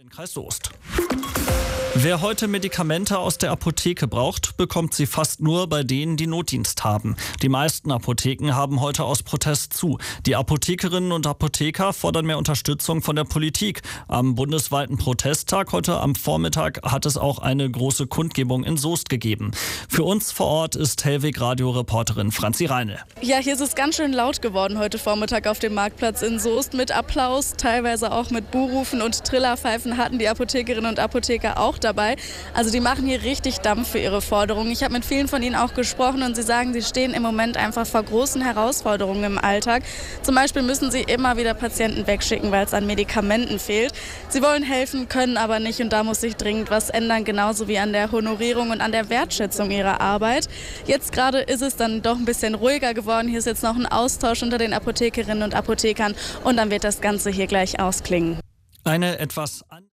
Landkreis Soest. Wer heute Medikamente aus der Apotheke braucht, bekommt sie fast nur bei denen, die Notdienst haben. Die meisten Apotheken haben heute aus Protest zu. Die Apothekerinnen und Apotheker fordern mehr Unterstützung von der Politik. Am bundesweiten Protesttag heute am Vormittag hat es auch eine große Kundgebung in Soest gegeben. Für uns vor Ort ist Hellweg-Radio-Reporterin Franzi Reinl. Ja, hier ist es ganz schön laut geworden heute Vormittag auf dem Marktplatz in Soest. Mit Applaus, teilweise auch mit Buhrufen und Trillerpfeifen hatten die Apothekerinnen und Apotheker auch dabei. Also die machen hier richtig Dampf für ihre Forderungen. Ich habe mit vielen von ihnen auch gesprochen und sie sagen, sie stehen im Moment einfach vor großen Herausforderungen im Alltag. Zum Beispiel müssen sie immer wieder Patienten wegschicken, weil es an Medikamenten fehlt. Sie wollen helfen, können aber nicht und da muss sich dringend was ändern, genauso wie an der Honorierung und an der Wertschätzung ihrer Arbeit. Jetzt gerade ist es dann doch ein bisschen ruhiger geworden. Hier ist jetzt noch ein Austausch unter den Apothekerinnen und Apothekern und dann wird das Ganze hier gleich ausklingen. Eine etwas